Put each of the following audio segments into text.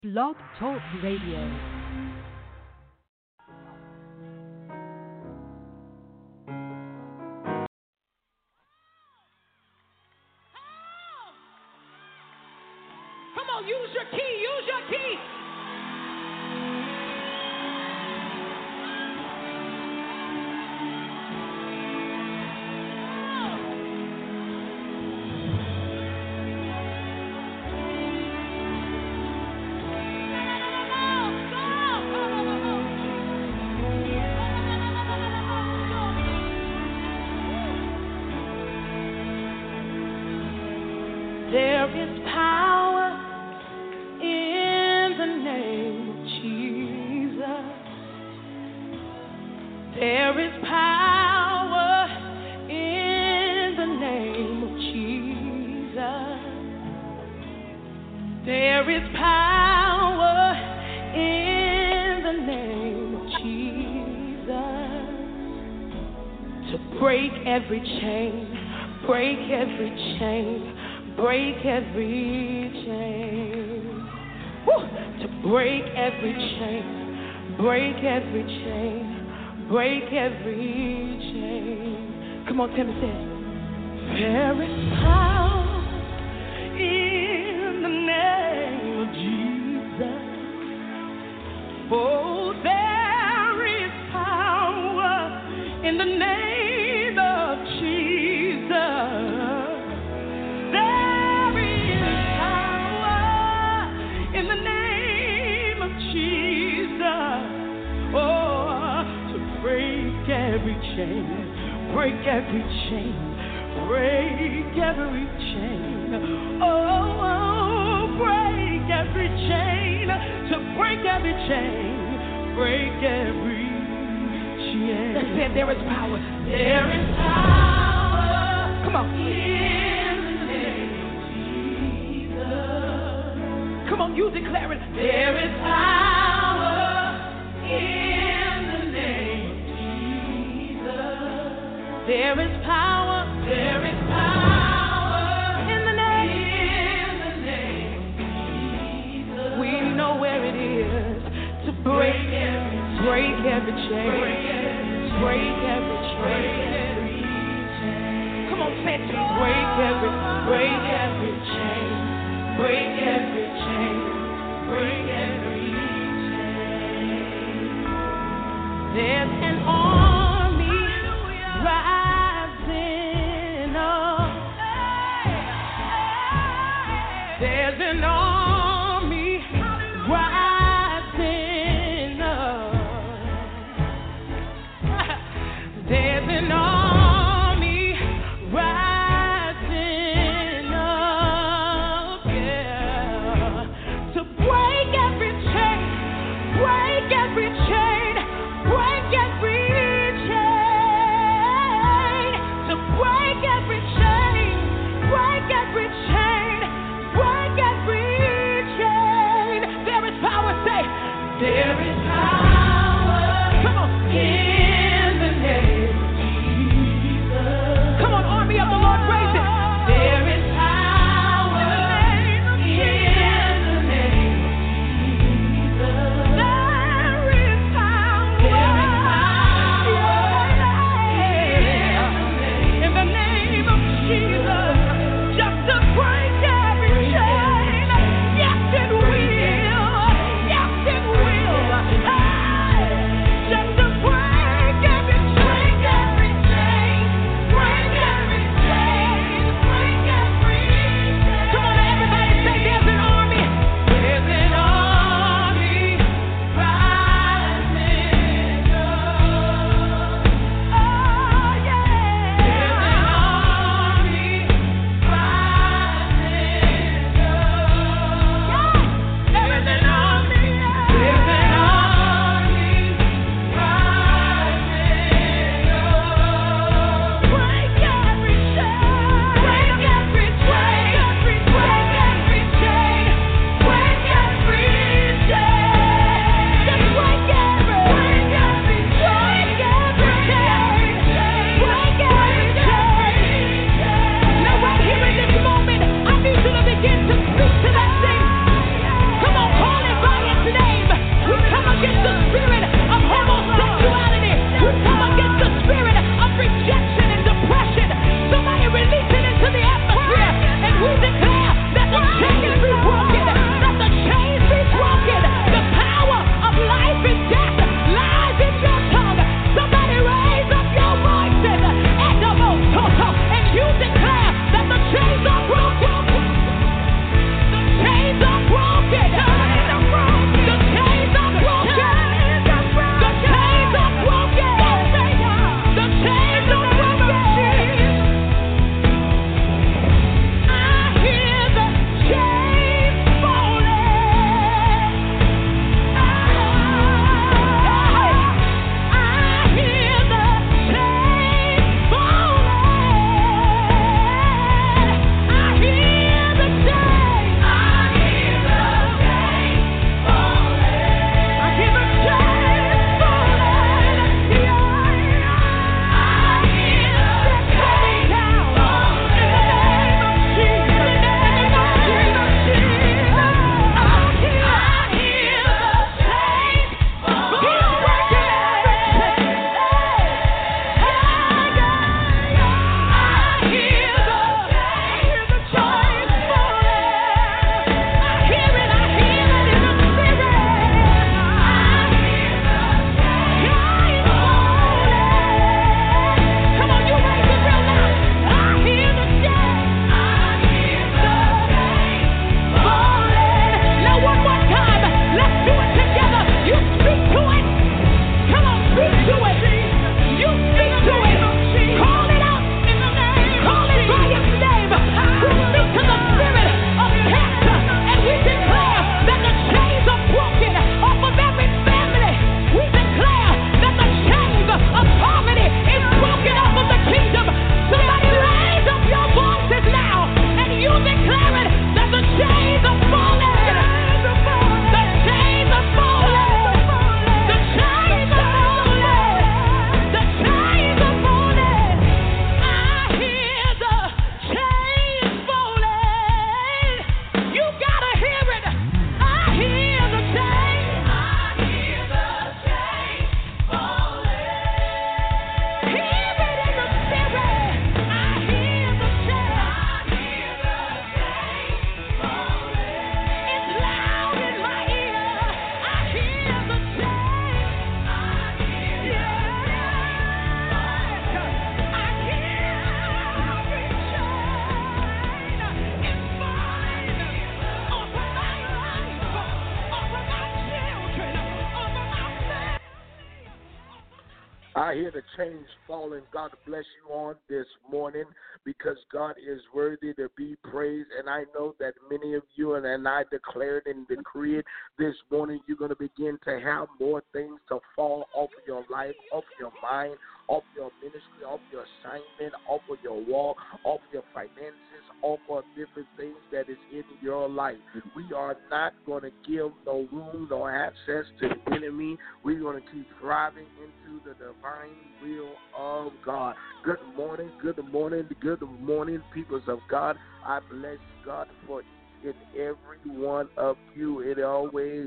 Blog Talk Radio. Come on, use your key, use your key. There is power in the name of Jesus. There is power in the name of Jesus. There is power in the name of Jesus to break every chain, break every chain. Break every chain. Woo! To break every chain. Break every chain. Break every chain. Come on, Timmy, say it. There is power in the name of Jesus. Oh, there is power in the name of Jesus. Every chain, break every chain, break every chain. Oh, break every chain, to break every chain, break every chain. Let's say there is power. There is power. Come on. In the name of Jesus. Come on, you declare it. There is power in. There is power in the name of Jesus. We know where it is to break every chain, break every chain. Come on, say it. Break every chain, break every chain, break every chain. There's an army rising up. There's an army rising up. There's an army rising up, yeah, to break every chain, break every chain, break every there is power. Come on. In the name of Jesus. Come on, army of the Lord, raise it. There is power in the name of Jesus. There is power. In the name of Jesus. Just to break every chain. Yes, it will. Yes, it will. I hear the chains falling. God bless you on this morning because God is worthy to be praised. And I know that many of you, and I declared and decreed this morning, you're going to begin to have more things to fall off of your life, off of your mind, off your ministry, off your assignment, off of your walk, off your finances, off of different things that is in your life. We are not going to give no room, no access to the enemy. We're going to keep thriving into the divine will of God. Good morning, good morning, good morning, peoples of God. I bless God for each and every one of you. It always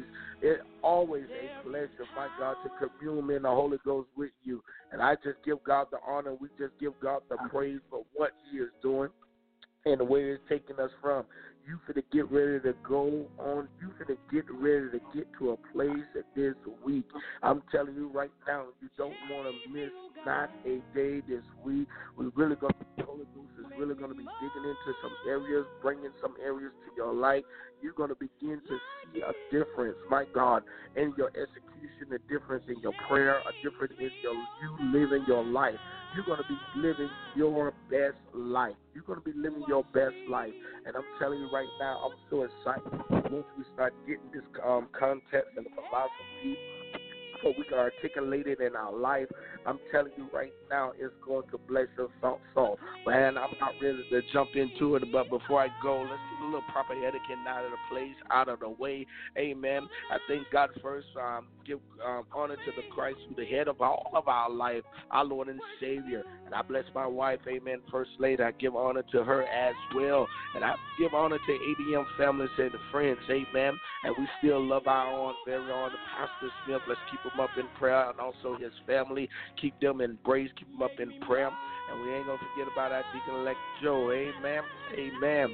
a pleasure, my God, to commune in the Holy Ghost with you. And I just give God the honor. We just give God the praise for what He is doing and where it's taking us from. You finna get ready to go on. You finna get ready to get to a place this week. I'm telling you right now, you don't want to miss not a day this week. We're really going to, the Holy Ghost is really going to be digging into some areas, bringing some areas to your life. You're going to begin to see a difference, my God, in your execution, a difference in your prayer, a difference in you living your life. You're going to be living your best life. You're going to be living your best life. And I'm telling you right now, I'm so excited once we start getting this context and philosophy so we can articulate it in our life. I'm telling you right now, it's going to bless your soul. Man, I'm not ready to jump into it, but before I go, let's get a little proper etiquette out of the place, out of the way. Amen. I thank God first. Give honor to the Christ, who's the head of all of our life, our Lord and Savior. And I bless my wife, amen, First Lady. I give honor to her as well. And I give honor to ADM families and friends, amen. And we still love our own, very own Pastor Smith. Let's keep him up in prayer, and also his family. Keep them in praise, keep them up in prayer. And we ain't going to forget about our Deacon-elect Joe, amen, amen.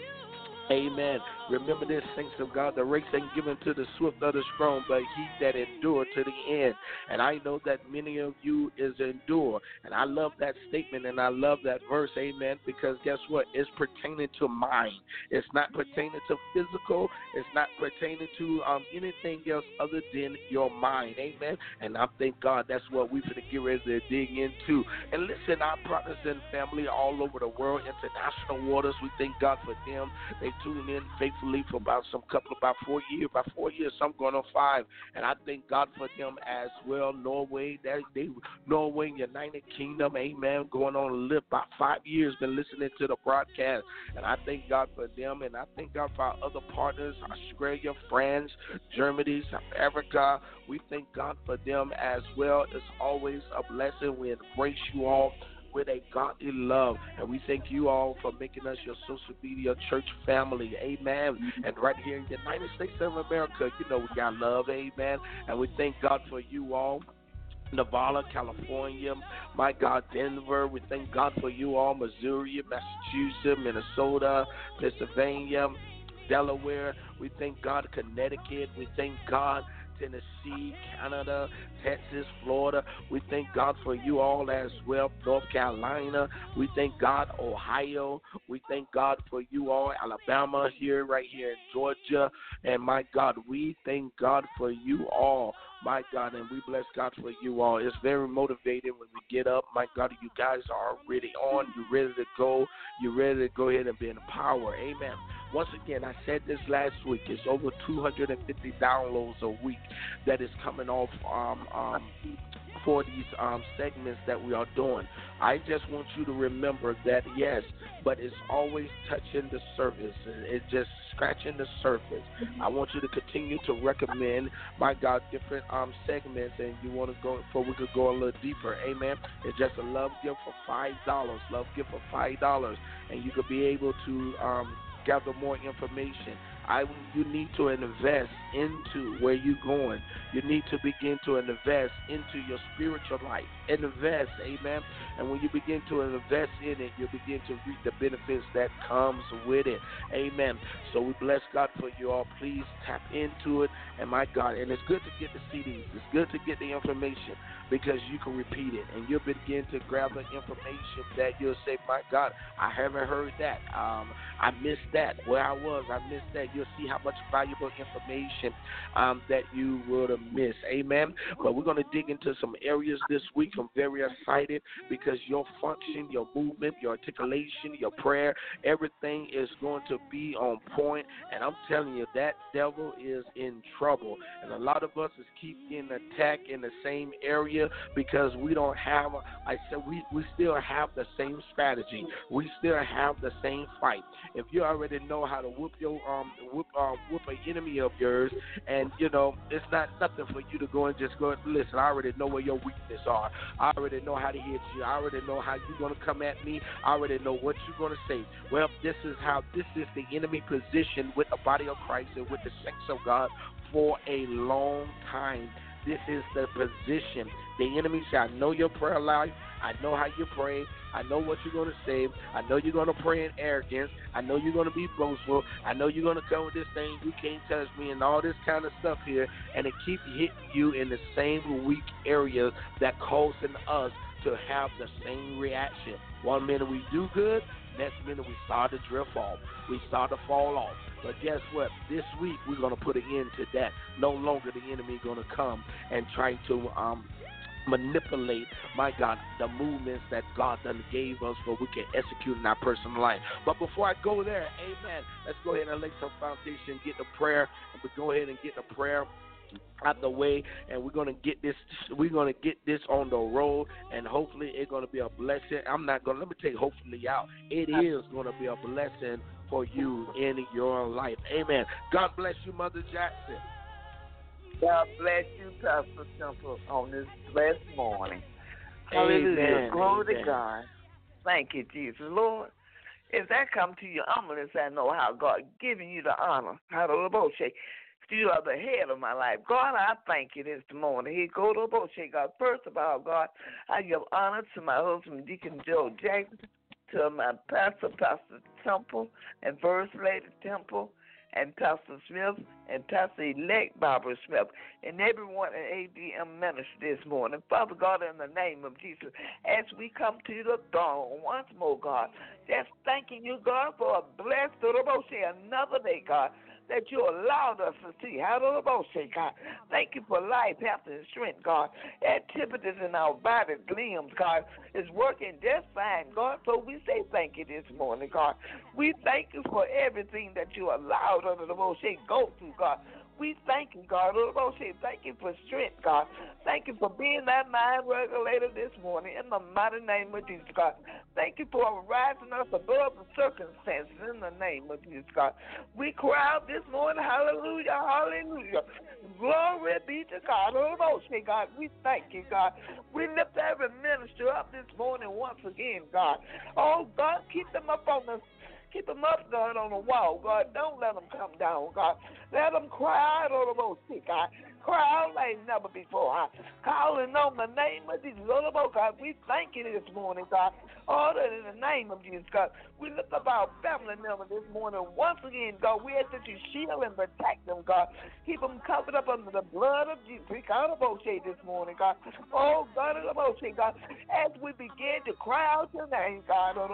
Amen. Remember this, saints of God, the race ain't given to the swift or the strong, but he that endure to the end. And I know that many of you is endure. And I love that statement and I love that verse, amen, because guess what? It's pertaining to mind. It's not pertaining to physical. It's not pertaining to anything else other than your mind, amen. And I thank God that's what we're going to get ready to dig into. And listen, our partners and family all over the world, international waters, we thank God for them. They tune in faithfully for about 4 years, some going on 5. And I thank God for them as well. Norway, Norway, United Kingdom, amen, going on a live about 5 years, been listening to the broadcast. And I thank God for them, and I thank God for our other partners, Australia, France, Germany, South Africa. We thank God for them as well. It's always a blessing. We embrace you all with a godly love. And we thank you all for making us your social media church family. Amen. And right here in the United States of America, you know we got love. Amen. And we thank God for you all. Nevada, California, my God, Denver. We thank God for you all. Missouri, Massachusetts, Minnesota, Pennsylvania, Delaware. We thank God, Connecticut. We thank God, Tennessee, Canada, Texas, Florida. We thank God for you all as well. North Carolina. We thank God, Ohio. We thank God for you all, Alabama, right here in Georgia. And my God, we thank God for you all. My God, and we bless God for you all. It's very motivating when we get up. My God, you guys are already on. You're ready to go. You're ready to go ahead and be in power. Amen. Once again, I said this last week. It's over 250 downloads a week that is coming off for these segments that we are doing. I just want you to remember that, yes, but it's always touching the surface. It's just scratching the surface. I want you to continue to recommend, my God, different segments, and you want to go, for we could go a little deeper. Amen. It's just a love gift for $5. Love gift for $5, and you could be able to gather more information. You need to invest into where you're going. You need to begin to invest into your spiritual life. Invest, amen. And when you begin to invest in it, you begin to reap the benefits that comes with it. Amen. So we bless God for you all. Please tap into it. And my God, and it's good to get the CDs. It's good to get the information because you can repeat it. And you'll begin to grab the information that you'll say, my God, I haven't heard that. I missed that. Where I was, I missed that. you'll see how much valuable information that you would have missed. Amen. But we're going to dig into some areas this week. I'm very excited because your function, your movement, your articulation, your prayer, everything is going to be on point. And I'm telling you, that devil is in trouble. And a lot of us is keep getting attacked in the same area because we don't have, we still have the same strategy. We still have the same fight. If you already know how to whoop an enemy of yours, and it's not nothing for you to go and just go and listen. I already know where your weaknesses are. I already know how to hit you. I already know how you're going to come at me. I already know what you're going to say. Well, this is the enemy position with the body of Christ and with the saints of God for a long time. This is the position. The enemy said, I know your prayer life. I know how you pray. I know what you're going to say. I know you're going to pray in arrogance. I know you're going to be boastful. I know you're going to come with this thing, you can't touch me, and all this kind of stuff here. And it keeps hitting you in the same weak areas that causing us to have the same reaction. One minute we do good, next minute we start to drift off. We start to fall off. But guess what? This week we're going to put an end to that. No longer the enemy going to come and try to manipulate, my God, the movements that God done gave us so we can execute in our personal life. But before I go there, amen, let's go ahead and lay some foundation, get the prayer, and we go ahead and get the prayer out the way, and we're gonna get this on the road, and hopefully it's gonna be a blessing. Let me take hopefully out. It is gonna be a blessing for you in your life. Amen. God bless you, Mother Jackson. God bless you, Pastor Temple, on this blessed morning. Hallelujah. Amen. Glory to God. Thank you, Jesus. Lord, as I come to you humbleness, I know how God giving you the honor. Hallelujah. You are the head of my life. God, I thank you this morning. He go to Boche, God. First of all, God, I give honor to my husband, Deacon Joe Jackson, to my pastor, Pastor Temple, and First Lady Temple, and Pastor Smith, and Pastor-elect Barbara Smith, and everyone at ADM Ministry this morning. Father God, in the name of Jesus, as we come to the throne once more, God, just thanking you, God, for a blessed, another day, God, that you allowed us to see. Hallelujah, God. Thank you for life, health, and strength, God. Activities in our body, limbs, God, is working just fine, God. So we say thank you this morning, God. We thank you for everything that you allowed us to go through, God. We thank you, God. Thank you for strength, God. Thank you for being that mind regulator this morning in the mighty name of Jesus, God. Thank you for rising us above the circumstances in the name of Jesus, God. We cry out this morning, hallelujah, hallelujah. Glory be to God. God, we thank you, God. We lift every minister up this morning once again, God. Oh, God, keep them up on the Keep them up, God, on the wall, God. Don't let them come down, God. Let them cry out on the most sick, God. Cry out like never before, God. Calling on the name of Jesus, God. We thank you this morning, God. All in the name of Jesus, God. We lift up our family members this morning. Once again, God, we ask that you shield and protect them, God. Keep them covered up under the blood of Jesus. We call this morning, God. Oh, God, God. As we begin to cry out your name, God, the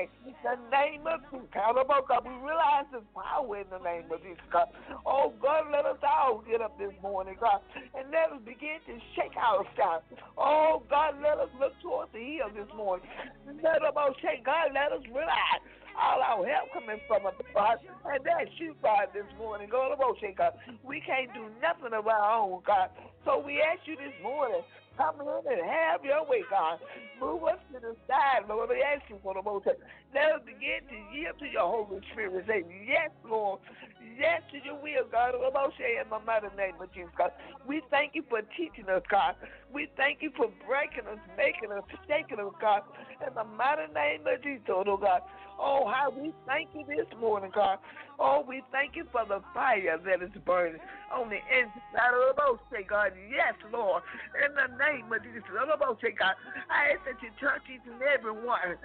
name of Jesus, God, we realize there's power in the name of Jesus, God. Oh, God, let us all get up this morning, God, and let us begin to shake our God. Oh, God, let us look towards the hill this morning. Let us shake, God, let us realize all our help coming from us, God, and that's you, God, this morning. God, God, we can't do nothing of our own, God. So we ask you this morning, come in and have your way, God. Move us to the side, Lord. We ask you for the most. Let us begin to yield to your Holy Spirit. Say, yes, Lord. Yes to your will, God. In the mighty name of Jesus, God. We thank you for teaching us, God. We thank you for breaking us, making us, shaking us, God. In the mighty name of Jesus, oh God. Oh, how we thank you this morning, God. Oh, we thank you for the fire that is burning on the inside of the boat, God. Yes, Lord. In the name of Jesus, God. I ask that you touch each and every one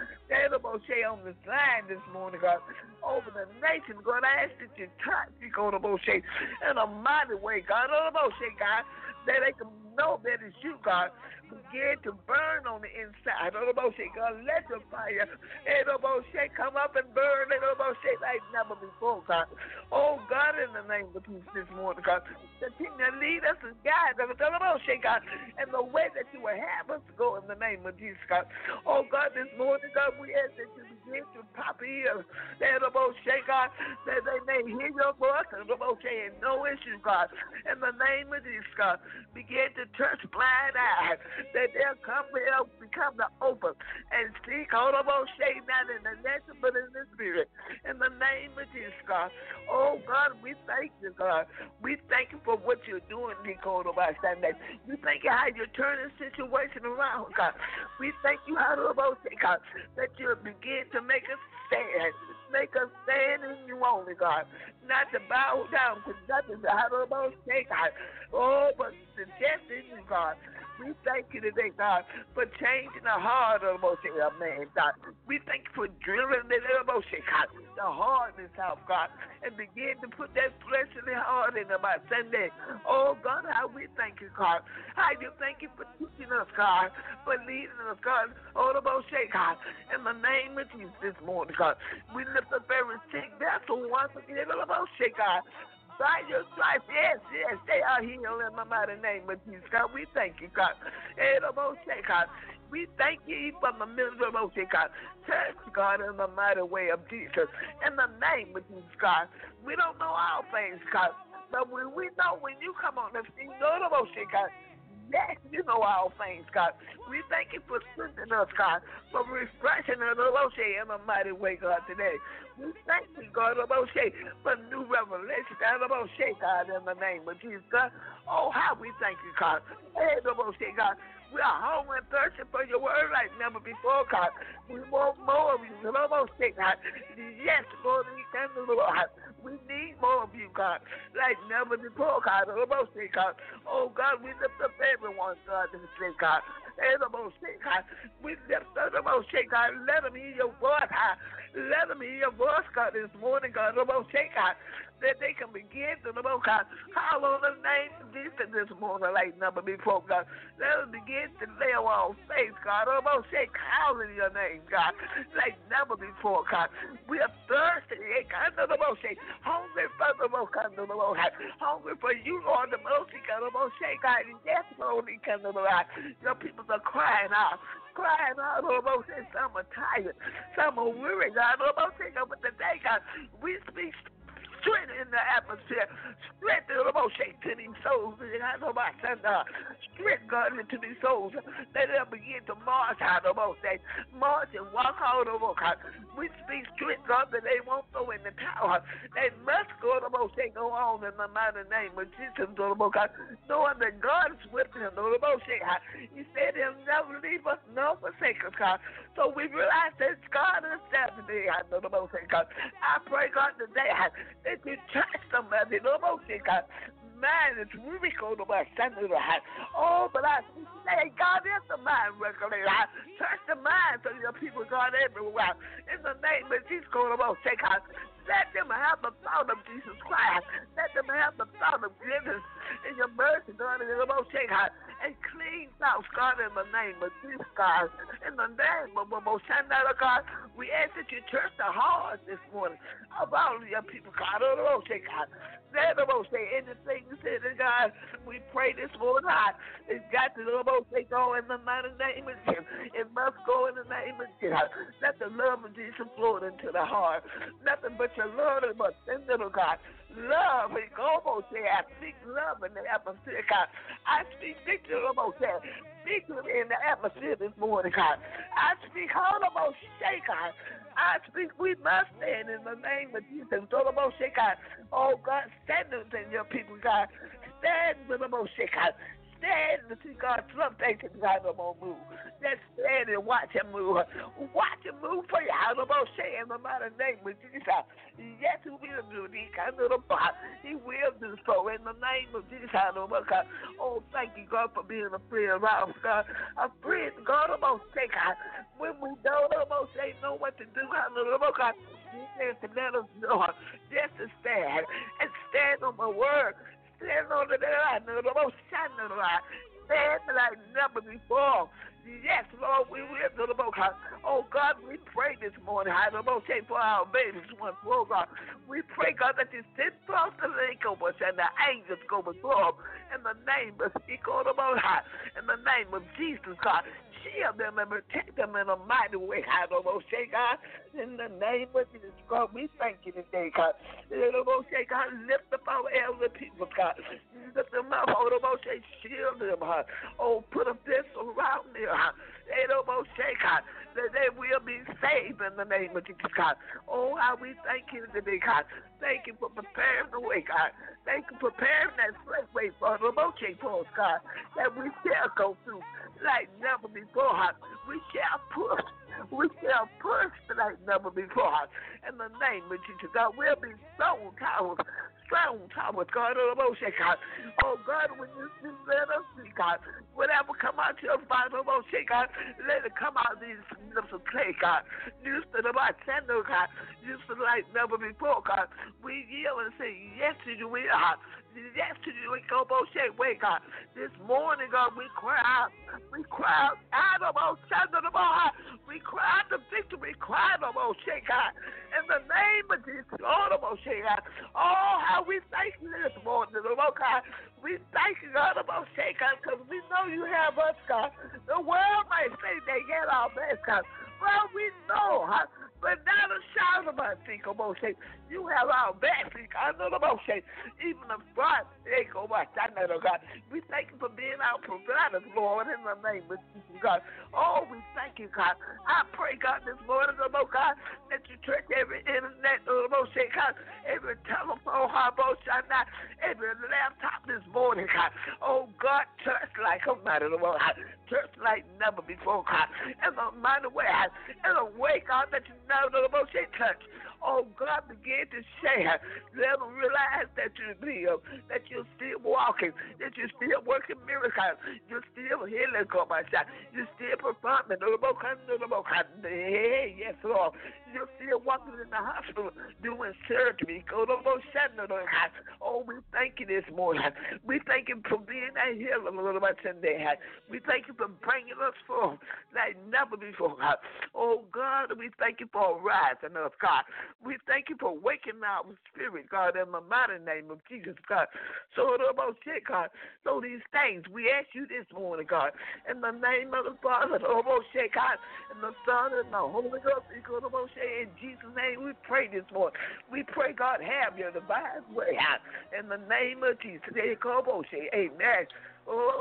on this line this morning, God. Over the nation, God. I ask that you touch in a mighty way, God. God, that they can know that it's you, God. Begin to burn on the inside. God, let your fire come up and burn like never before, God. Oh, God, in the name of Jesus this morning, God, continue to lead us and guide us, God, in the way that you will have us to go in the name of Jesus, God. Oh, God, this morning, God, we ask that you begin to pop ears, God, that they may hear your voice and no issue, God. In the name of Jesus, God, begin to touch blind eyes, that they'll become the open and see, not in the natural but in the spirit. In the name of Jesus, God. Oh, God, we thank you, God. We thank you for what you're doing, Nicole, by Sunday. We thank you how you're turning the situation around, God. We thank you, how God, that you begin to make us stand. Make us stand in you only, God. Not to bow down to nothing, God. Oh, but to just in you, God. We thank you today, God, for changing the heart of the man, God. We thank you for drilling the emotion, God, the hardness out, God, and begin to put that fleshly heart in about Sunday. Oh, God, how we thank you, God. How you thank you for teaching us, God, for leading us, God. Oh, the Moshe, God, in the name of Jesus this morning, God. We lift up every sick vessel once again, the Moshe, God. By your stripes, yes, they are healed in the mighty name of Jesus, God. We thank you, God. God. We thank you for the middle of God. Touch, God, in the mighty way of Jesus. In the name of Jesus, God. We don't know all things, God, but we know when you come on the scene, God. Yes, you know all things, God. We thank you for strengthening us, God, for refreshing us in a mighty way, God, today. We thank you, God, for new revelation, God, in the name of Jesus, God. Oh, how we thank you, God. God. We are hungry and thirsty for your word like never before, God. We want more of you, God. Yes, Lord, we can do, Lord. We need more of you, God, like never before, God. Oh, God, we lift up everyone, God, this day, God. We lift up the most, God. Let them hear your voice, God. Let them hear your voice, God, this morning, God. That they can begin to, God, call on the name of Jesus this morning like never before, God. Let them begin to lay on faith, God. Calling your name, God, like never before, God. We are thirsty, God, hungry for the most, God, hungry for you, Lord, the most, God, yes, Lord, your people are crying out, some are tired, some are weary, God, but today, God, we speak strength in the atmosphere, strength in the motion to these souls, strength, God, into these souls, that they'll begin to march out of most days, march and walk out of God. We speak strength, God, that they won't go in the tower. They must go to most day, go on in the mighty name of Jesus, God, knowing that God is with them. He said he'll never leave us nor forsake us, God. So we realize that God is Saturday, God. I pray, God, today that you touch somebody, God. Man, it's really cold about Sunday. Oh, but I say, God, is the mind regulator. Touch the minds of your people, God, everywhere. In the name of Jesus, God, let them have the thought of Jesus Christ. Let them have the thought of goodness in your mercy, God, in the most and clean thoughts, God, in the name of Jesus, God. In the name of God, we ask that you touch the hearts this morning of all of your people, God. Let them say anything you said, God. We pray this morning, God. It's got to go in the mighty name of Jesus. It must go in the name of Jesus. Let the love of Jesus flow into the heart. Nothing but your love and but send little God. Love, we go almost there. I speak love in the atmosphere, God. I speak victory almost there. Victory in the atmosphere this morning, God. I speak almost shake, God. I speak we must stand in the name of Jesus. Almost shake, God. Oh, God, stand in your people, God. Stand with almost shake, God. Stand to see God's love. Thank you, God, I'm going to move. Just stand and watch him move. Watch him move for you. I'm going to say in the mighty name of Jesus. Yes, he will do it. He will do so in the name of Jesus. Oh, thank you, God, for being a friend of ours, God. A friend, God, I'm going to say, God. When we don't know what to do, God, you said to let us know just to stand and stand on my word. Stand on the line, stand like never before. Yes, Lord, we will do the most. Oh, God, we pray this morning. I don't know, for our babies once more, God. We pray, God, that you send forth the link over us and the angels go before them. In the name of in the name of Jesus, God. Shield them and protect them in a mighty way. I don't know, God. In the name of Jesus, God, we thank you today, God. God, lift up our elderly people, God. Lift them up, shield them, God. Oh, put a fist around them, God. That they will be saved in the name of Jesus, God. Oh, how we thank you today, God. Thank you for preparing the way, God. Thank you for preparing that way for the for us, God, that we shall go through like never before, God. We shall push. We shall push like never before. In the name of Jesus, God, we'll be strong towers, God. Oh, God, when you see, let us see, God. Whatever come out your Father, God, let it come out of these lips of clay, God. Used to the bartender, God. Used to like never before, God. We yield and say, yes to you, we are. Yes to you, we go both way, God. This morning, God, we cry out. We cry out. We cry out the victory. We cry out, God. In the name of Jesus, God. Oh, how we thank you this morning, God. We thank you, God, because we know you have us, God. The world might say they get our best, God. Well, we know, but not a shout of us, you have our best, even the front, God. We thank you for being our provider, Lord, in the name of Jesus, God. Oh, we thank you, God. I pray, God, this morning, God, that you touch every internet, God, every telephone, every laptop this morning, God. Oh, God, touch like a mighty Lord, touch like never before, God. In a mighty way, in a way, God, that you never touch. Oh, God, begin to share. Let them realize that you live, that you're still walking, that you're still working miracles, you're still healing, God, you're still performing. Yes, Lord. You're still walking in the hospital doing surgery. Oh, we thank you this morning. We thank you for being a healer, Sunday. We thank you for bringing us forth like never before. Oh, God, we thank you for rising us, God. We thank you for waking our spirit, God, in the mighty name of Jesus, God. So, God, so these things we ask you this morning, God, in the name of the Father, God, and the Son, and the Holy Ghost, in Jesus' name we pray this morning. We pray, God, have your divine way, in the name of Jesus. Amen. Oh,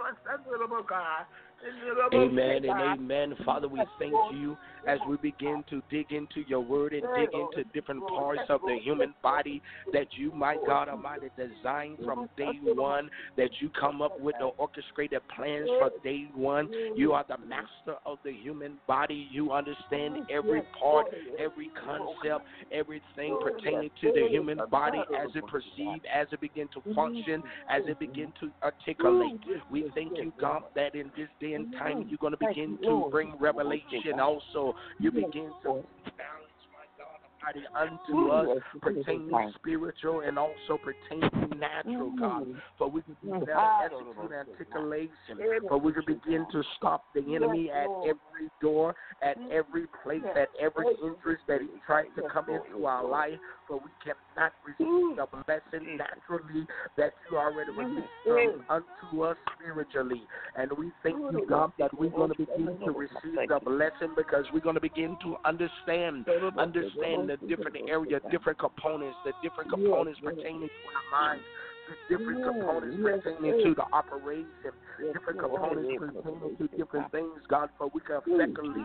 God. Amen and amen. Father, we thank you as we begin to dig into your word and dig into different parts of the human body that you, my God Almighty, designed from day one, that you come up with the orchestrated plans for day one. You are the master of the human body. You understand every part, every concept, everything pertaining to the human body as it perceives, as it begins to function, as it begins to articulate. We thank you, God, that in this day and time you're going to begin to bring revelation. Also, you begin to balance, my God Almighty, unto us pertaining spiritual and also pertaining natural, God. For we can do that execute articulation. For we can begin to stop the enemy at every door, at every place, at every interest that he tries to come into our life. For we cannot receive the blessing naturally that you already released unto us spiritually. And we thank you, God, that we're going to begin to receive the blessing because we're going to begin to understand the different areas, different components, the different components pertaining to our minds, the different components pertaining to the operation, different components pertaining to different things, God, for we can effectively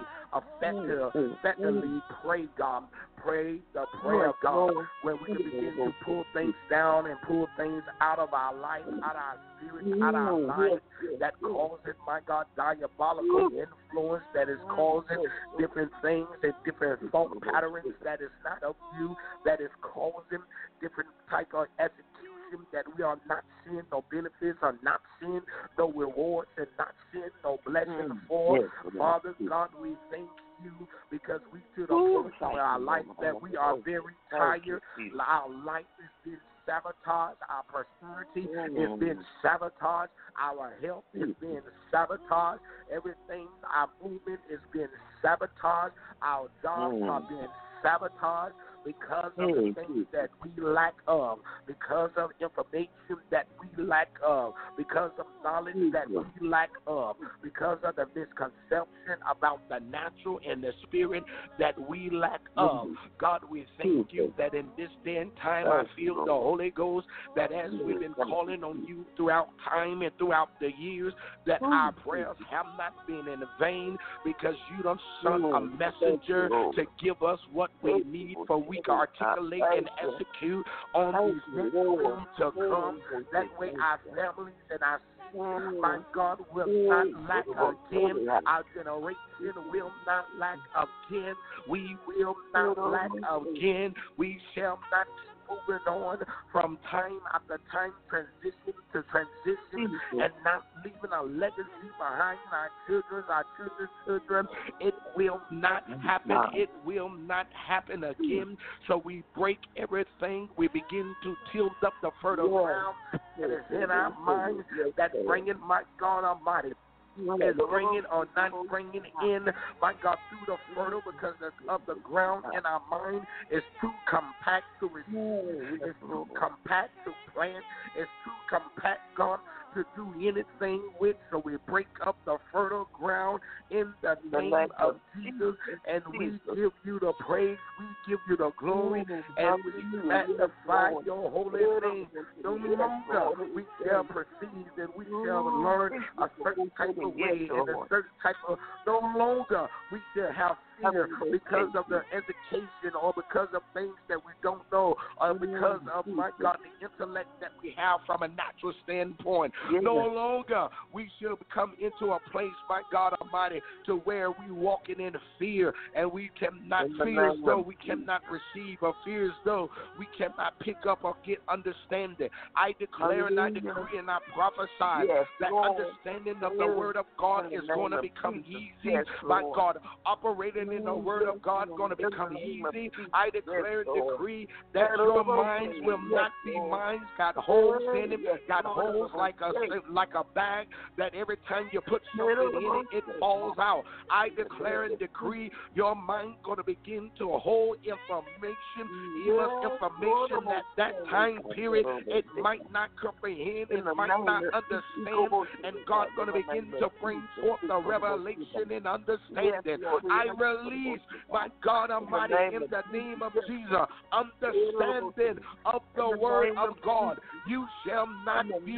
pray, God. Pray the prayer of God, where we can begin to pull things down and pull things out of our life, out of our spirit, out of our life that causes, my God, diabolical influence that is causing different things and different thought patterns that is not of you, that is causing different type of execution that we are not seeing no benefits, are not seeing no rewards, and not seeing no blessing for. Father God, we thank you because we to the point of our life that we are very tired. Our life has been sabotaged. Our prosperity is being sabotaged. Our health is being sabotaged. Everything, our movement is being sabotaged. Our jobs are being sabotaged because of the things that we lack of, because of information that we lack of, because of knowledge that we lack of, because of the misconception about the natural and the spirit that we lack of. God, we thank you that in this day and time I feel the Holy Ghost, that as we've been calling on you throughout time and throughout the years, that our prayers have not been in vain, because you done sent a messenger to give us what we need, for we can articulate and execute on these next things to come. That way our families and our my God will not lack again. Our generation will not lack again. We will not lack again. We shall not moving on from time after time, transition to transition, and not leaving a legacy behind our children's children. It will not happen. It will not happen again. So we break everything. We begin to tilt up the fertile ground that is in our minds, that bringing, my God Almighty, is bringing or not bringing in, my God, through the fertile, because of the ground in our mind is too compact to receive. It's too compact to plant. It's too compact, God, to do anything with. So we break up the fertile ground in the name of Jesus, and we give you the praise, we give you the glory, and we magnify your holy name. No longer we shall perceive and we shall learn a certain type of way and a certain type of, no longer we shall have fear because of the education or because of things that we don't know or because of, my God, the intellect that we have from a natural standpoint. No longer we shall come into a place, my God Almighty, to where we walking in fear and we cannot fear as though we cannot receive, or fear as though we cannot pick up or get understanding. I declare and I decree and I prophesy that understanding of the word of God is going to become easy. My God, operating in the word of God is going to become easy. I declare and decree that your minds will not be minds got holes in it, got holes like a bag, that every time you put something in it, it falls out. I declare and decree your mind going to begin to hold information, even information that time period it might not comprehend, it might not understand, and God's going to begin to bring forth the revelation and understanding. I release, my God Almighty, in the name of Jesus, understanding of the word of God. You shall not be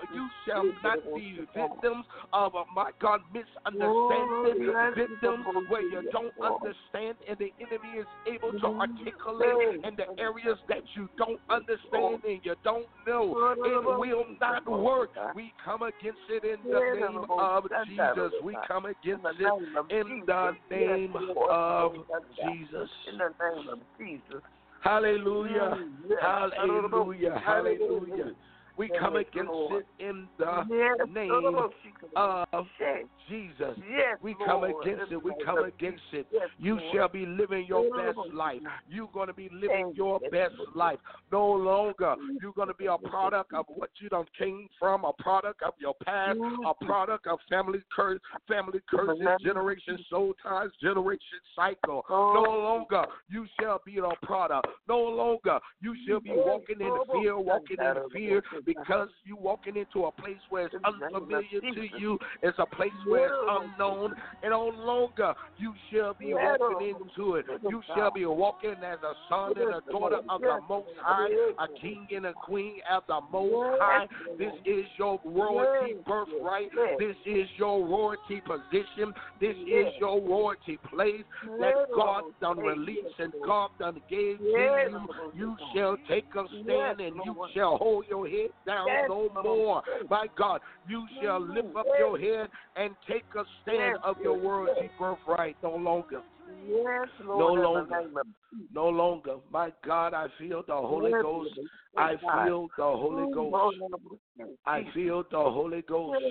victims of, my God, misunderstanding, victims where you don't understand and the enemy is able to articulate in the areas that you don't understand and you don't know. It will not work. We come against it in the name of Jesus. We come against it in the name of Jesus. In the name of Jesus. Hallelujah. Hallelujah. Hallelujah. We come against it in the name of Jesus. We come against it. We come against it. You shall be living your best life. You're going to be living your best life. No longer you're going to be a product of what you done came from, a product of your past, a product of family curses, generation soul ties, generation cycle. No longer you shall be a product. No longer you shall be walking in fear, because you walking into a place where it's unfamiliar to you. It's a place where it's unknown. And no longer you shall be walking into it. You shall be walking as a son and a daughter of the Most High, a king and a queen of the Most High. This is your royalty birthright. This is your royalty position. This is your royalty place that God done released and God done gave to you. You shall take a stand and you shall hold your head down no more. My God, you shall lift up your head and take a stand of your royalty birthright no longer. No longer. My God, I feel the Holy Ghost. I feel the Holy Ghost. I feel the Holy Ghost.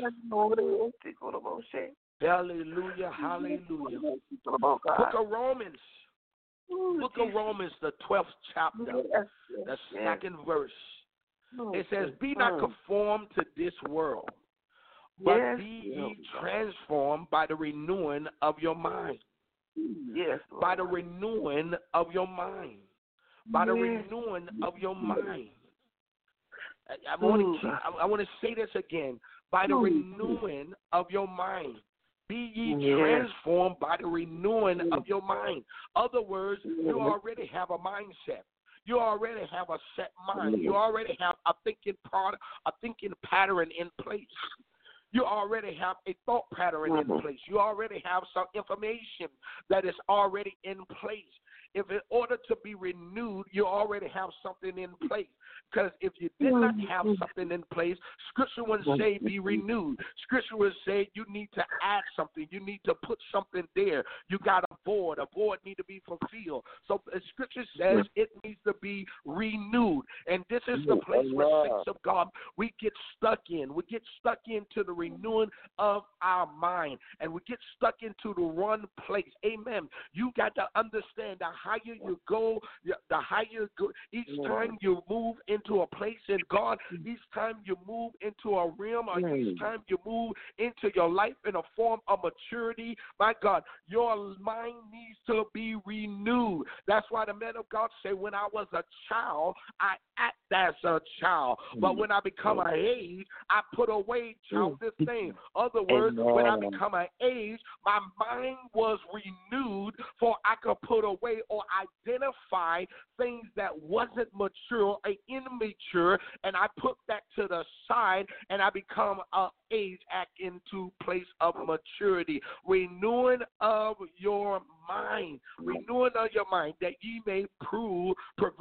Hallelujah, hallelujah. Book of Romans. Book of Romans, the 12th chapter, the second verse. It says, be not conformed to this world, but be ye transformed by the renewing of your mind. Yes. By the renewing of your mind. By the renewing of your mind. I want to say this again. By the renewing of your mind. Be ye transformed by the renewing of your mind. Other words, you already have a mindset. You already have a set mind. You already have a thinking pattern in place. You already have a thought pattern in place. You already have some information that is already in place. If in order to be renewed, you already have something in place. Because if you did not have something in place, Scripture would say be renewed. Scripture would say you need to add something. You need to put something there. You got a void. A void need to be fulfilled. So the Scripture says it needs to be renewed. And this is the place where saints of God, we get stuck in. We get stuck into the renewing of our mind. And we get stuck into the one place. Amen. You got to understand that higher you go, the higher you go. Each time you move into a place in God, each time you move into a realm, or each time you move into your life in a form of maturity, my God, your mind needs to be renewed. That's why the man of God said, when I was a child, I act as a child. But when I become an age, I put away childish things. Other words, when I become an age, my mind was renewed for I could put away or identify things that wasn't mature or immature, and I put that to the side, and I become an age act into place of maturity. Renewing of your mind. Renewing of your mind, that ye may prove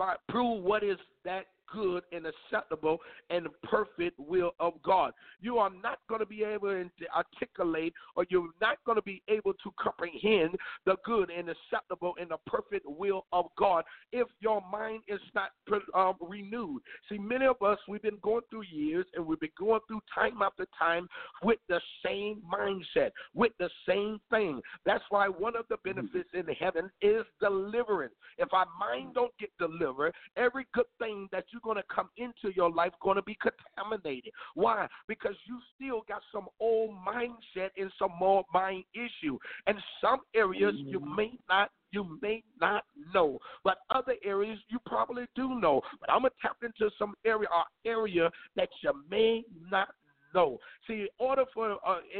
what is that good and acceptable and perfect will of God. You are not going to be able to articulate, or you're not going to be able to comprehend the good and acceptable and the perfect will of God if your mind is not renewed. See, many of us, we've been going through years, and we've been going through time after time with the same mindset, with the same thing. That's why one of the benefits in heaven is deliverance. If our mind don't get delivered, every good thing that you're going to come into your life going to be contaminated. Why? Because you still got some old mindset and some more mind issue. And some areas you may not know, but other areas you probably do know. But I'm going to tap into some area that you may not know. See, in order for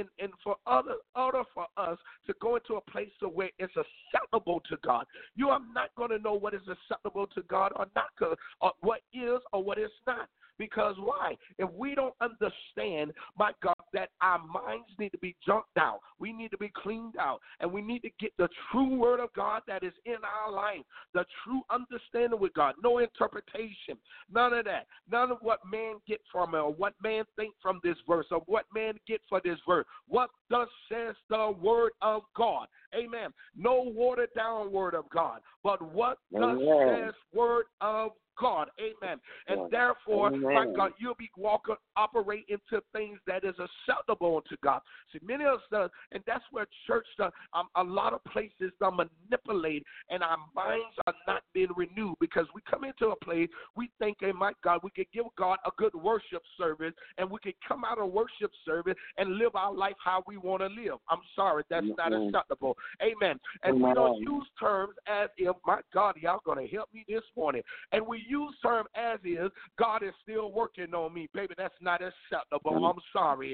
us to go into a place where it's acceptable to God, you are not going to know what is acceptable to God or not, or what is or what is not. Because why? If we don't understand, my God, that our minds need to be junked out, we need to be cleaned out, and we need to get the true word of God that is in our life, the true understanding with God, no interpretation, none of that, none of what man get from it, or what man think from this verse, or what man get for this verse. What thus says the word of God? Amen. No watered down word of God, but what thus says word of God. Amen. And therefore, my God, you'll be operate into things that is acceptable to God. See, many of us, and that's where church, a lot of places are manipulated, and our minds are not being renewed, because we come into a place, we think, hey, my God, we could give God a good worship service, and we could come out of worship service and live our life how we want to live. I'm sorry, that's not acceptable. Amen. And we don't use terms as if, my God, y'all going to help me this morning. And we use term as is, God is still working on me. Baby, that's not acceptable. I'm sorry.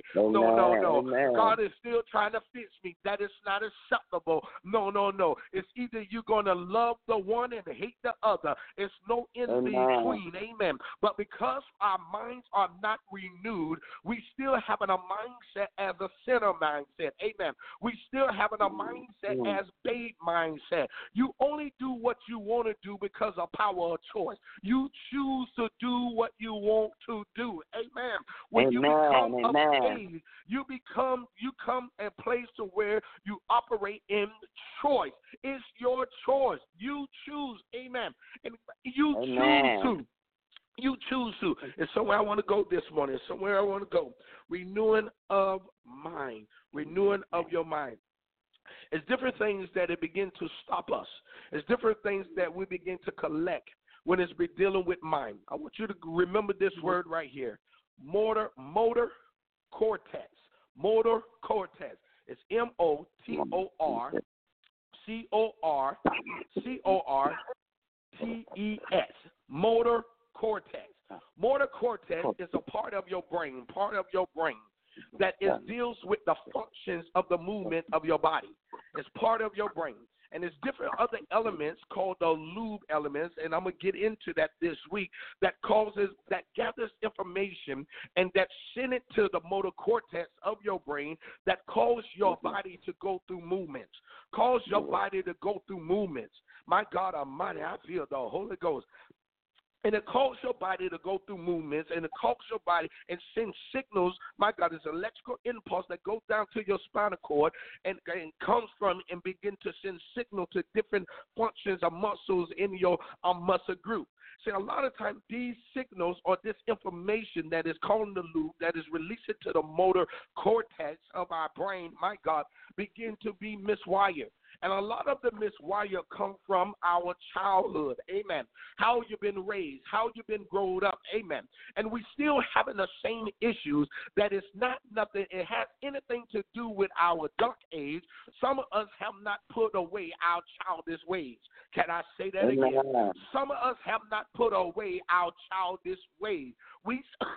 No. God is still trying to fix me. That is not acceptable. No. It's either you're going to love the one and hate the other. It's no in between. Amen. But because our minds are not renewed, we still having a mindset as a sinner mindset. Amen. We still having a mindset as babe mindset. You only do what you want to do because of power of choice. You choose to do what you want to do. Amen. When you become of age, you come a place to where you operate in choice. It's your choice. You choose. Amen. And you choose to. You choose to. And somewhere I want to go this morning. Somewhere I want to go. Renewing of mind. Renewing of your mind. It's different things that it begin to stop us. It's different things that we begin to collect. when it's been dealing with mind. I want you to remember this word right here, motor cortex. Motor cortex. It's MOTORCORTES. Motor cortex. Motor cortex is a part of your brain that deals with the functions of the movement of your body. It's part of your brain. And there's different other elements called the lobe elements, and I'm going to get into that this week, that gathers information and that send it to the motor cortex of your brain that cause your body to go through movements. My God Almighty, I feel the Holy Ghost. And it calls your body to go through movements, and it calls your body and sends signals. My God, it's electrical impulse that goes down to your spinal cord and comes from and begin to send signal to different functions of muscles in your muscle group. See, a lot of times these signals or this information that is calling the loop, that is released to the motor cortex of our brain, my God, begin to be miswired. And a lot of the miswire come from our childhood. Amen. How you've been raised, how you've been grown up. Amen. And we still having the same issues. That is not nothing. It has anything to do with our dark age. Some of us have not put away our childish ways. Can I say that again? Some of us have not put away our childish ways. We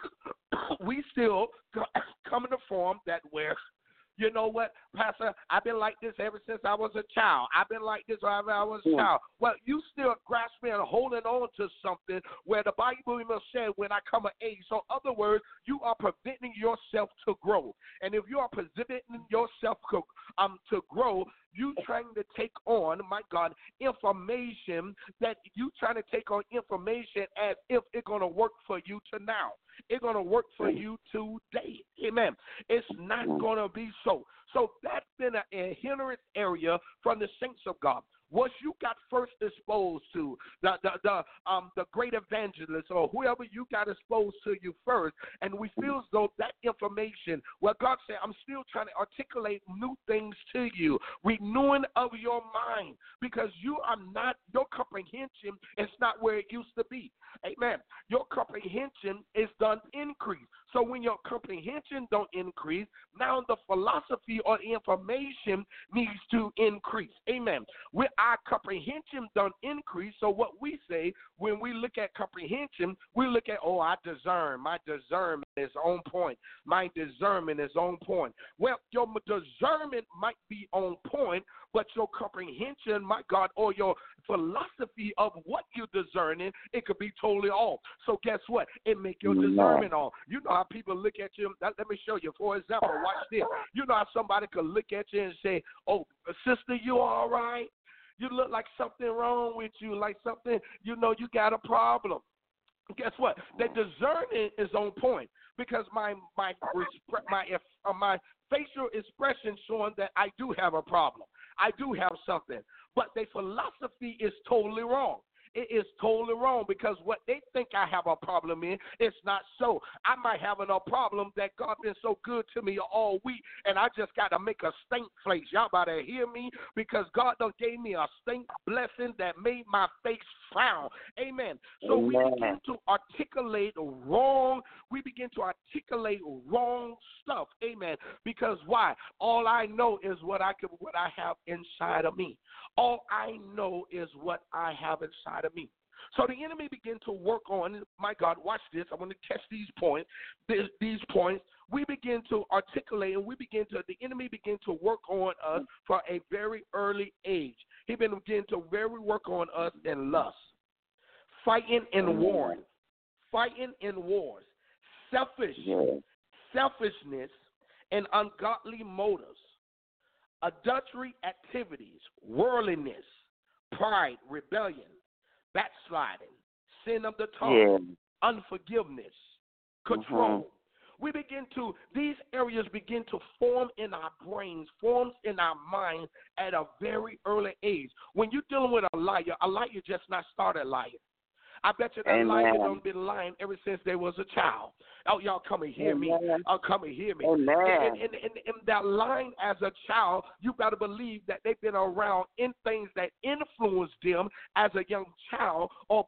still come in a form that where, you know what, Pastor, I've been like this ever since I was a child. I've been like this whenever I was a child. Well, you still grasping and holding on to something where the Bible even said when I come of age. So, in other words, you are preventing yourself to grow. And if you are preventing yourself to grow, you trying to take on, my God, information that you trying to take on information as if it's going to work for you to now. It's going to work for you today. Amen. It's not going to be so. So that's been a hindrance area from the saints of God. What you got first exposed to, the great evangelist or whoever you got exposed to you first, and we feel as though that information, well, God said, I'm still trying to articulate new things to you, renewing of your mind, because you are not, your comprehension is not where it used to be. Amen. Your comprehension is done increase. So when your comprehension don't increase, now the philosophy or the information needs to increase. Amen. With our comprehension don't increase, so what we say when we look at comprehension, we look at, I discern. My discernment is on point. My discernment is on point. Well, your discernment might be on point, but your comprehension, my God, or your philosophy of what you're discerning, it could be totally off. So guess what? It make your discernment off. You know how people look at you. Let me show you. For example, watch this. You know how somebody could look at you and say, sister, you all right? You look like something wrong with you, like something, you got a problem. Guess what? The discerning is on point because my facial expression showing that I do have a problem. I do have something. But their philosophy is totally wrong. It is totally wrong because what they think I have a problem in, it's not so. I might have a problem that God been so good to me all week, and I just got to make a stink place. Y'all better hear me because God done gave me a stink blessing that made my face frown. Amen. So we begin to articulate wrong. We begin to articulate wrong stuff. Amen. Because why? All I know is what I have inside of me. All I know is what I have inside of me. So the enemy began to work on, my God, watch this. I want to catch these points. These points. We begin to articulate and the enemy began to work on us for a very early age. He began to work on us in lust, fighting and warring, selfishness, and ungodly motives, adultery activities, worldliness, pride, rebellion, backsliding, sin of the tongue, unforgiveness, control. These areas begin to form in our brains, forms in our minds at a very early age. When you're dealing with a liar just not started lying. I bet you that lion has been lying ever since they was a child. Oh, y'all come and hear me. Oh, come and hear me. And that line as a child, you got to believe that they've been around in things that influenced them as a young child or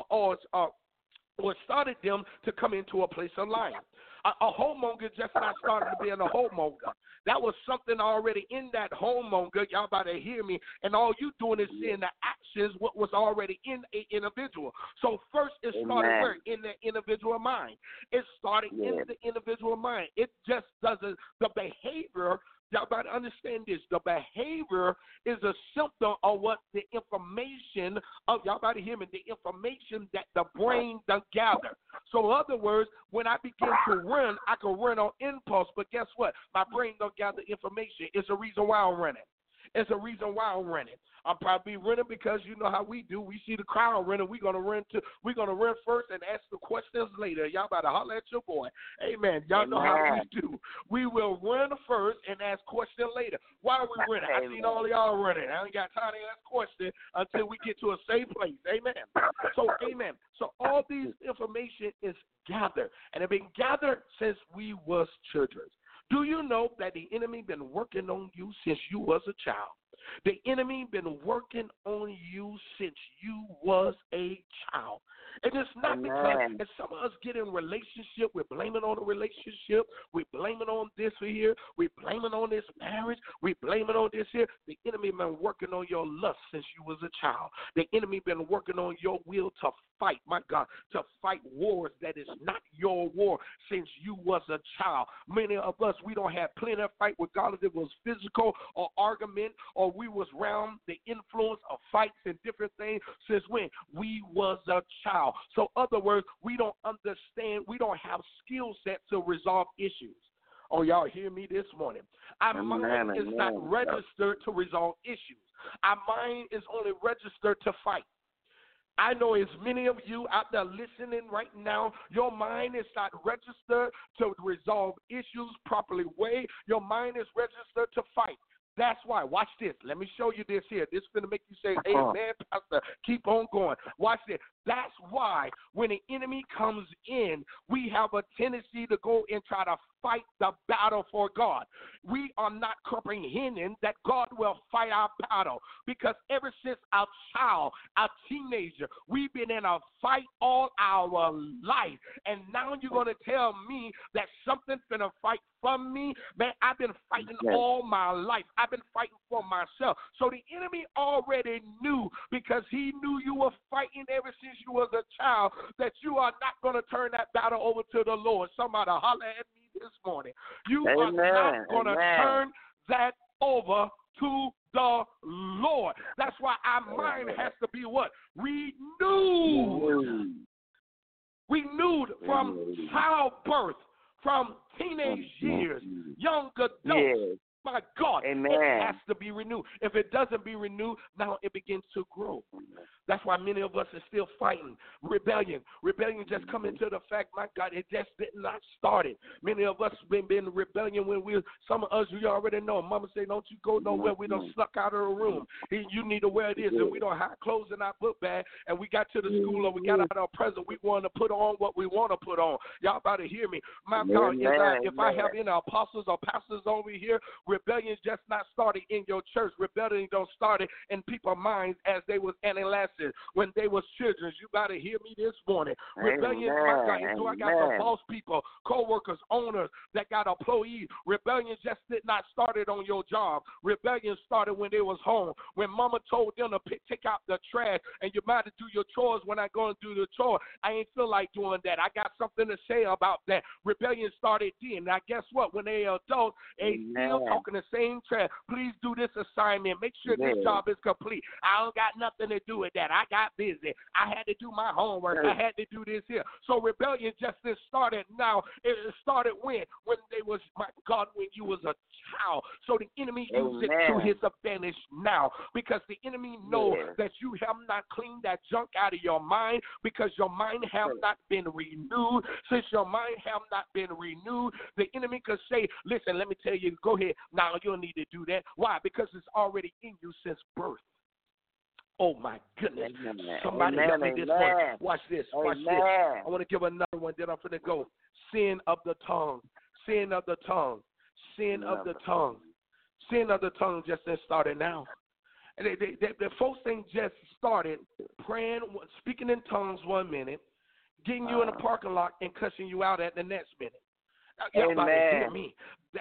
started them to come into a place of lying. A homemonger just not started being a homemonger. That was something already in that homemonger. Y'all about to hear me. And all you doing is seeing the actions, what was already in an individual. So first it started where? In the individual mind. It started in the individual mind. It just doesn't, the behavior, y'all about to understand this. The behavior is a symptom of what the information of, y'all about to hear me, the information that the brain does gather. So in other words, when I begin to run, I can run on impulse, but guess what? My brain don't gather information. It's a reason why I'm running. It's a reason why I'm running. I'm probably running because you know how we do. We see the crowd running. We're gonna run first and ask the questions later. Y'all about to holler at your boy. Amen. Y'all know how we do. We will run first and ask questions later. Why are we running? I seen all of y'all running. I ain't got time to ask questions until we get to a safe place. Amen. So amen. So all these information is gathered, and it been gathered since we was children. Do you know that the enemy been working on you since you was a child? The enemy been working on you since you was a child. And it's not because, and some of us get in relationship, we're blaming on the relationship, we're blaming on this here, we're blaming on this marriage, we're blaming on this here. The enemy been working on your lust since you was a child. The enemy been working on your will to fight, my God, to fight wars that is not your war since you was a child. Many of us, we don't have plenty of fight regardless if it was physical or argument or we was around the influence of fights and different things since when we was a child. So other words, we don't understand, we don't have skill set to resolve issues. Oh, y'all hear me this morning. Our mind is not registered to resolve issues. Our mind is only registered to fight. I know as many of you out there listening right now, your mind is not registered to resolve issues properly way. Your mind is registered to fight. That's why. Watch this. Let me show you this here. This is going to make you say, amen, Pastor. Keep on going. Watch this. That's why when the enemy comes in, we have a tendency to go and try to fight the battle for God. We are not comprehending that God will fight our battle because ever since our child, our teenager, we've been in a fight all our life. And now you're going to tell me that something's going to fight from me? Man, I've been fighting all my life. I've been fighting for myself. So the enemy already knew because he knew you were fighting ever since you was a child that you are not going to turn that battle over to the Lord. Somebody holler at me this morning. You are not going to turn that over to the Lord. That's why our mind has to be what? Renewed. Renewed from childbirth, from teenage years, young adults. My God, it has to be renewed. If it doesn't be renewed, now it begins to grow. That's why many of us are still fighting rebellion. Rebellion just come into the fact, my God, it just did not start it. Many of us been rebellion when some of us, we already know. Mama say, don't you go nowhere. We done snuck out of the room. You need to wear this, and we don't have clothes in our book bag, and we got to the school, or we got out our present. We want to put on what we want to put on. Y'all about to hear me. My God, if I have any apostles or pastors over here, rebellion just not started in your church. Rebellion don't start in people's minds as they was adolescents, when they was children. You got to hear me this morning. Rebellion, my God, so I got some boss people, co-workers, owners that got employees. Rebellion just did not start it on your job. Rebellion started when they was home. When mama told them to take out the trash and you might do your chores when I go and do the chore. I ain't feel like doing that. I got something to say about that. Rebellion started then. Now guess what? When they adults, they still talking the same trash. Please do this assignment. Make sure this job is complete. I don't got nothing to do with that. I got busy. I had to do my homework. I had to do this here. So rebellion just started now. It started when they was, my God, when you was a child. So the enemy used it to his advantage now because the enemy knows that you have not cleaned that junk out of your mind because your mind have not been renewed. Since your mind have not been renewed, the enemy could say, listen, let me tell you, go ahead. Now you don't need to do that. Why? Because it's already in you since birth. Oh, my goodness. Amen. Somebody help me this morning. Watch this. Watch this. I want to give another one, then I'm going to go. Sin of the tongue. Sin of the tongue. Sin of the tongue. Sin of the tongue just started now. The folks thing just started praying, speaking in tongues 1 minute, getting you in a parking lot and cussing you out at the next minute. Y'all about to hear me.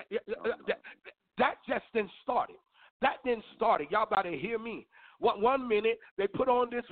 That just didn't start it. That didn't start it. Y'all about to hear me. 1 minute they put on this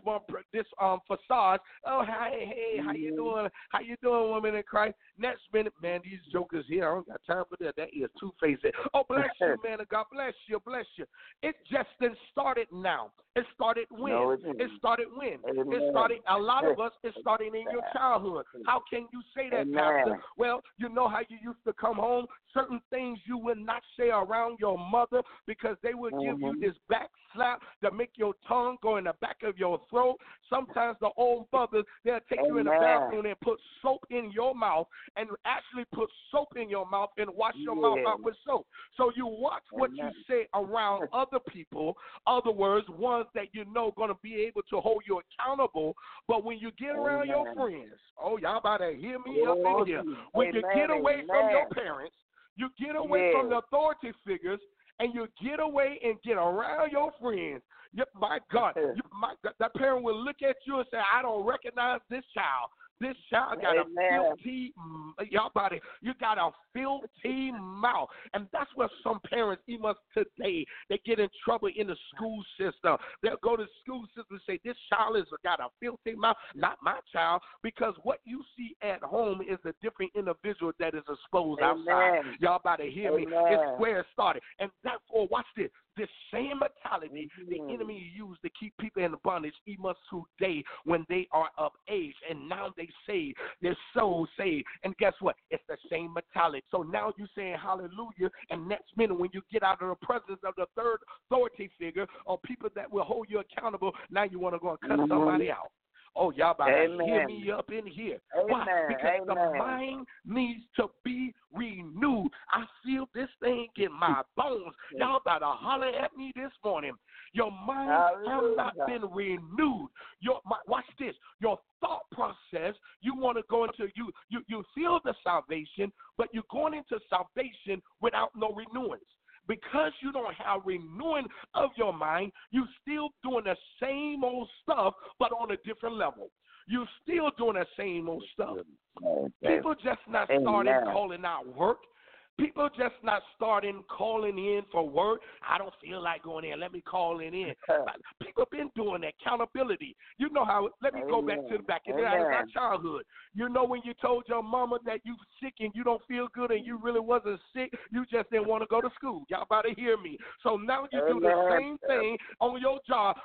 facade. Oh, hey, how you doing? How you doing, woman in Christ? Next minute, man, these jokers here, I don't got time for that. That is two-faced. Oh, bless you, man of God. Bless you, bless you. It just didn't started now. It started when? No, it started when? It started, a lot of us, it started in your childhood. How can you say that, Pastor? Well, you know how you used to come home? Certain things you would not say around your mother because they would give you this back slap that make your tongue go in the back of your throat. Sometimes the old mothers, they'll take you in the bathroom and put soap in your mouth and actually put soap in your mouth and wash your mouth out with soap. So you watch what you say around other people, other words, ones that you know going to be able to hold you accountable. But when you get around your friends, oh, y'all about to hear me up in here. When you get away from your parents, you get away from the authority figures, and you get away and get around your friends. My God, that parent will look at you and say, I don't recognize this child. This child got a filthy, y'all body, you got a filthy mouth. And that's what some parents, even today, they get in trouble in the school system. They'll go to the school system and say, this child has got a filthy mouth. Not my child, because what you see at home is a different individual that is exposed outside. Y'all about to hear me. It's where it started. And therefore, watch this. This same mentality the enemy used to keep people in bondage even today when they are of age. And now they saved, their soul saved. And guess what? It's the same mentality. So now you're saying hallelujah, and next minute when you get out of the presence of the third authority figure or people that will hold you accountable, now you want to go and cut somebody out. Oh, y'all about to hear me up in here. Why? Because the mind needs to be renewed. I feel this thing in my bones. Y'all about to holler at me this morning. Your mind has not been renewed. Watch this. Your thought process, you want to go into, you feel the salvation, but you're going into salvation without no renewance. Because you don't have renewing of your mind, you're still doing the same old stuff, but on a different level. You're still doing the same old stuff. People just not starting calling out work. People just not starting calling in for work. I don't feel like going in. Let me call it in. People been doing that. Accountability. You know how, let me go back to the back of my childhood. You know when you told your mama that you sick and you don't feel good and you really wasn't sick, you just didn't want to go to school. Y'all about to hear me. So now you do the same thing on your job.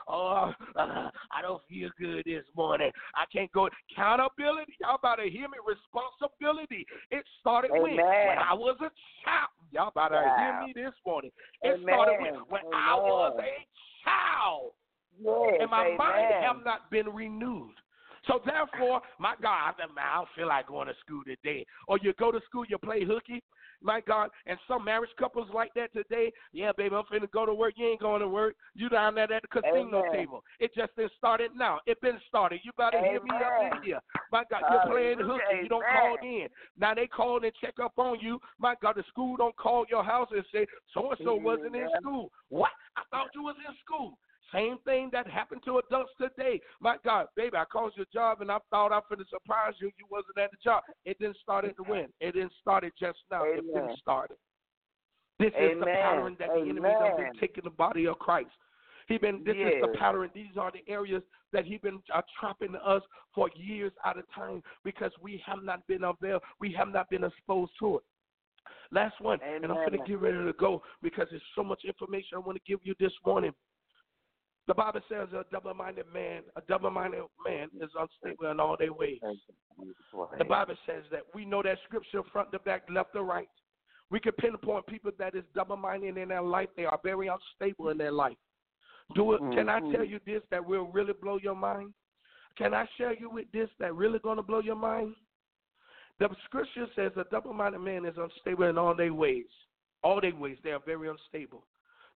I don't feel good this morning. I can't go. Accountability. Y'all about to hear me. Responsibility. It started when I was a child. Y'all about to hear me this morning. It started when I was a child. And my mind have not been renewed. So therefore, my God, I don't feel like going to school today. Or you go to school, you play hooky. My God, and some marriage couples like that today, yeah, baby, I'm finna go to work. You ain't going to work. You down there at the casino table. It just been started now. It been started. You better hear me up in here. My God, you're playing hooky. You don't call in. Now they call and check up on you. My God, the school don't call your house and say, so-and-so wasn't in school. What? I thought you was in school. Same thing that happened to adults today. My God, baby, I called your job and I thought I was going to surprise you. You wasn't at the job. It didn't start at the win. It didn't start it just now. It didn't start it. This is the pattern that the enemy has been taking the body of Christ. This is the pattern. These are the areas that he's been trapping us for years at a time because we have not been up there. We have not been exposed to it. Last one, and I'm going to get ready to go because there's so much information I want to give you this morning. The Bible says a double-minded man is unstable in all their ways. The Bible says that. We know that scripture front to back, left to right. We can pinpoint people that is double-minded in their life. They are very unstable in their life. Can I tell you this that will really blow your mind? Can I share you with this that really going to blow your mind? The scripture says a double-minded man is unstable in all their ways. All their ways, they are very unstable.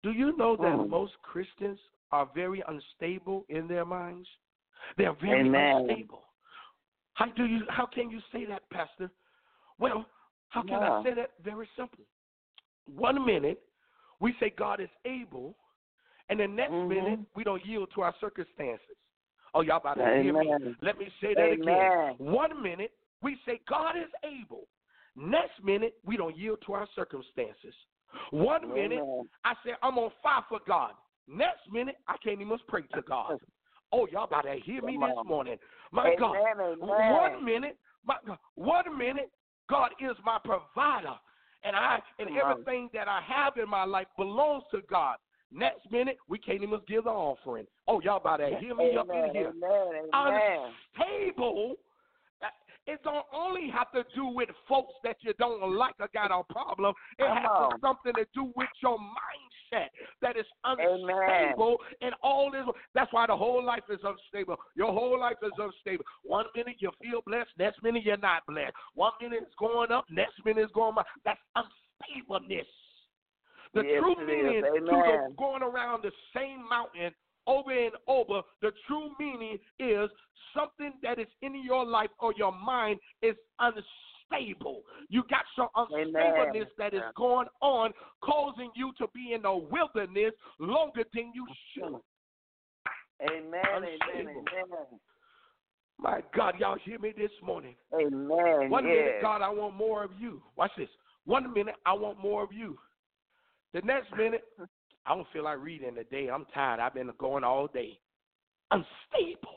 Do you know that most Christians are very unstable in their minds? They're very unstable. How can you say that, Pastor? Well, how can I say that? Very simple. 1 minute we say God is able, and the next minute we don't yield to our circumstances. Oh, y'all about to hear me? Let me say that again. 1 minute we say God is able. Next minute we don't yield to our circumstances. 1 minute I say I'm on fire for God. Next minute I can't even pray to God. Oh, y'all about to hear me this morning. My God. 1 minute, my God, 1 minute God is my provider. And everything that I have in my life belongs to God. Next minute, we can't even give the offering. Oh, y'all about to hear me up in here. Unstable. It don't only have to do with folks that you don't like or got a problem. It has something to do with your mindset that is unstable and all this. That's why the whole life is unstable. Your whole life is unstable. 1 minute you feel blessed, next minute you're not blessed. 1 minute it's going up, next minute it's going down. That's unstableness. The true meaning to going around the same mountain over and over, the true meaning is something that is in your life or your mind is unstable. You got some unstableness that is going on, causing you to be in the wilderness longer than you should. Amen. My God, y'all hear me this morning? Amen. 1 minute, God, I want more of you. Watch this. 1 minute, I want more of you. The next minute, I don't feel like reading today. I'm tired. I've been going all day. Unstable.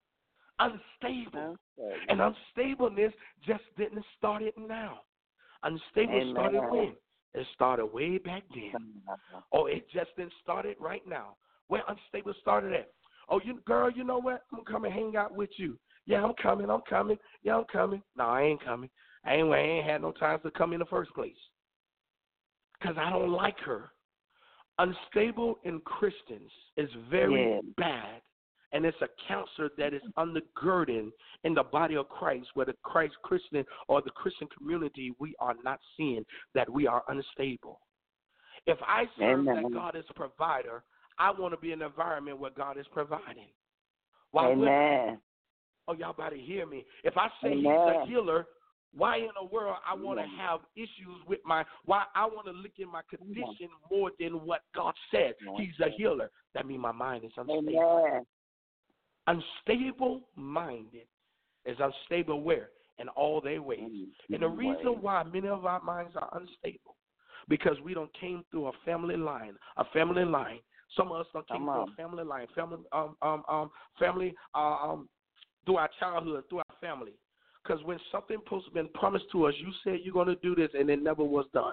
And unstableness just didn't start it now. Unstable started when? It started way back then. Oh, it just didn't start it right now. Where unstable started at? Oh, girl, you know what? I'm coming hang out with you. Yeah, I'm coming. Yeah, I'm coming. No, I ain't coming. I ain't had no time to come in the first place. Because I don't like her. Unstable in Christians is very bad, and it's a cancer that is undergirding in the body of Christ, where the Christ Christian or the Christian community, we are not seeing that we are unstable. If I serve that God is a provider, I want to be in an environment where God is providing. Why oh, y'all about to hear me. If I say he's a healer, why in the world I want to have issues with why I want to look in my condition more than what God said? He's a healer. That means my mind is unstable. Unstable-minded is unstable where? In all their ways. And the reason why many of our minds are unstable, because we don't came through a family line. Some of us don't came through a family line. Family through our childhood, through our family. Because when something supposed to been promised to us, you said you're going to do this, and it never was done.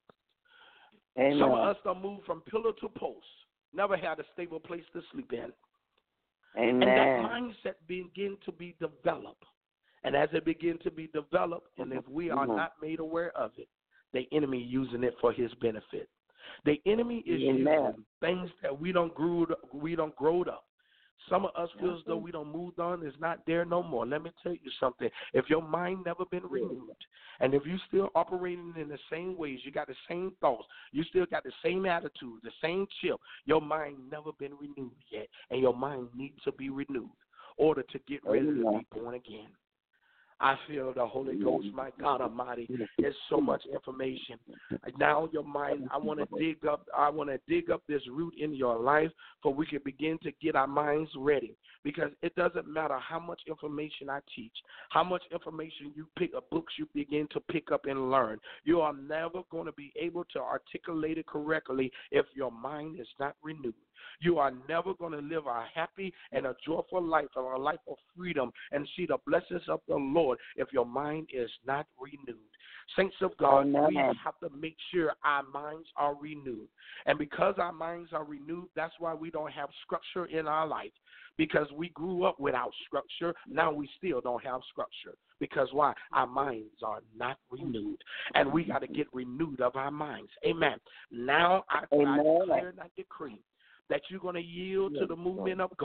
Some of us don't move from pillar to post, never had a stable place to sleep in. And that mindset begin to be developed. And as it begins to be developed, and if we are not made aware of it, the enemy using it for his benefit. The enemy is using things that we don't grow up. Some of us feel as though we don't move on. It's not there no more. Let me tell you something. If your mind never been renewed, and if you still operating in the same ways, you got the same thoughts, you still got the same attitude, the same chip, your mind never been renewed yet, and your mind needs to be renewed in order to get ready to be born again. I feel the Holy Ghost, my God Almighty. There's so much information. Now your mind, I want to dig up this root in your life so we can begin to get our minds ready. Because it doesn't matter how much information I teach, how much information you pick up, books you begin to pick up and learn. You are never going to be able to articulate it correctly if your mind is not renewed. You are never going to live a happy and a joyful life or a life of freedom and see the blessings of the Lord if your mind is not renewed. Saints of God, we have to make sure our minds are renewed. And because our minds are renewed, that's why we don't have structure in our life. Because we grew up without structure, now we still don't have structure. Because why? Our minds are not renewed. And we got to get renewed of our minds. Amen. Now I declare and I decree that you're going to yield to the movement of God.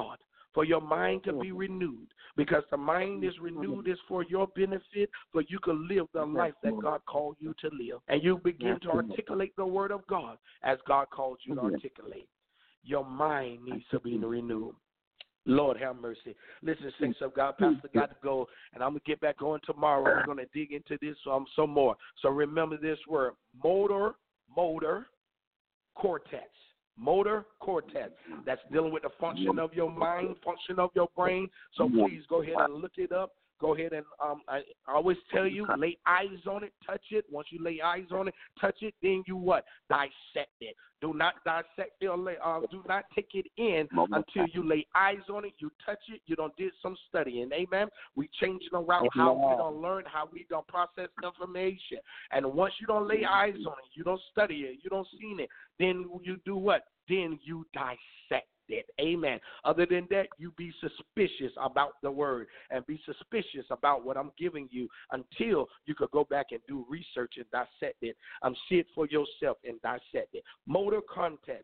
for your mind to be renewed, because the mind is renewed is for your benefit, for you can live the life that God called you to live. And you begin to articulate the word of God as God called you to articulate. Your mind needs to be renewed. Lord have mercy. Listen, saints of God, Pastor got to go, and I'm going to get back on tomorrow. We're going to dig into this some more. So remember this word, motor cortex. Motor cortex. That's dealing with the function of your mind, function of your brain. So please go ahead and look it up. Go ahead and I always tell you, lay eyes on it, touch it. Once you lay eyes on it, touch it, then you what? Dissect it. Do not dissect it or do not take it in until you lay eyes on it, you touch it, you don't did some studying. Amen? We changing around how we don't learn, how we don't process information. And once you don't lay eyes on it, you don't study it, you don't see it, then you do what? Then you dissect it. Amen. Other than that, you be suspicious about the word and be suspicious about what I'm giving you until you could go back and do research and dissect it. See it for yourself and dissect it. Motor cortex,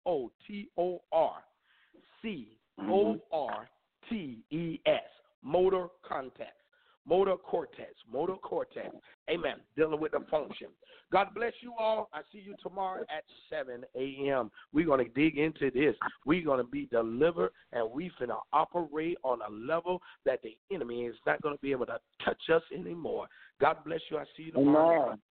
MOTORCORTES, motor cortex. Motor cortex. Amen. Dealing with the function. God bless you all. I see you tomorrow at 7 a.m. We're going to dig into this. We're going to be delivered, and we're going to operate on a level that the enemy is not going to be able to touch us anymore. God bless you. I see you tomorrow.